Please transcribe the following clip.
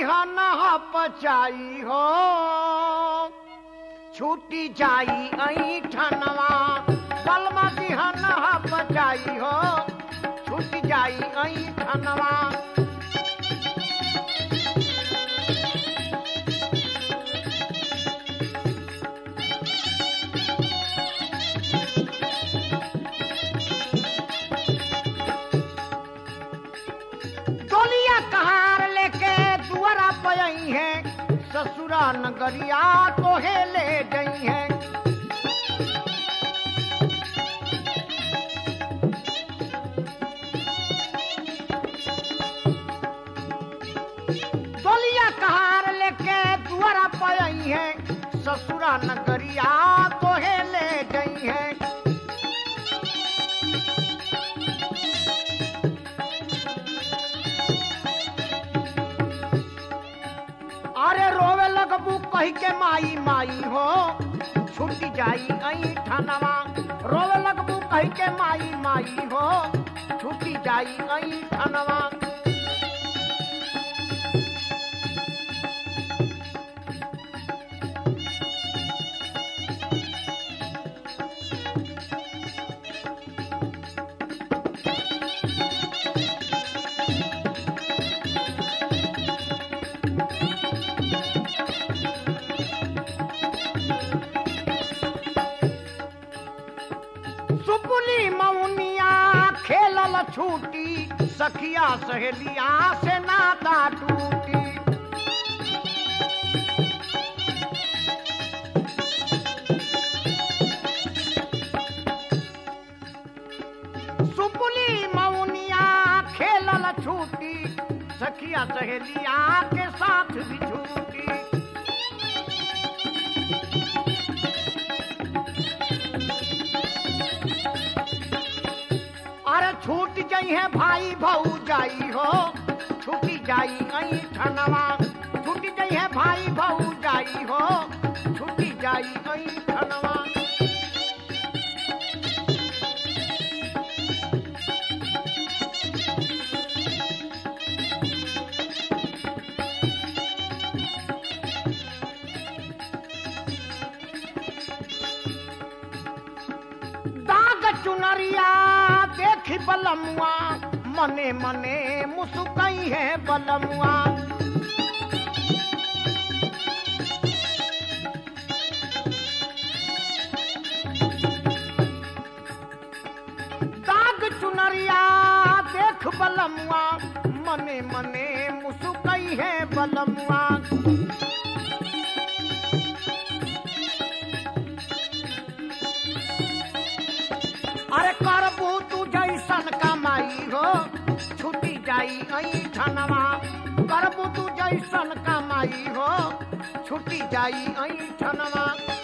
दिहन पचाई हो छूटी जाई ऐठनवा बलमा दिहन पचाई हो छूटी जाई ऐठनवा डोलिया कहार लेके दुआरा पई है ससुरा नगरिया तोहे ले गई है डोलिया कहार लेके दुआरा पई है ससुरा नगरिया तोहे ले गई है अरे रोवे लगबू कही के माई माई हो छूटी जाई ऐठनवा रोवे लगबू कही के माई माई हो छूटी जाई ऐठनवा सुपुली मौनिया खेलल छूटी सखिया सहेलिया से नाता टूटी सुपुली मौनिया खेलल छूटी सखिया सहेलिया के साथ भी छूटी अरे छूट जाई है भाई भाऊ जाई हो छूटी जाई ऐठनवा छूटी जाई है भाई भाऊ जाई हो छूटी जाई ऐठनवा दाग चुनरिया देखी बलमुआ मने मने मुस्कई है बलमुआ दाग चुनरिया देख बलमुआ मने मने मुस्कई है बलमुआ अरे करबू तू जैसन कमाई हो छूटी जाई ऐठनवा करबू तू जैसन कमाई हो छूटी जाई ऐठनवा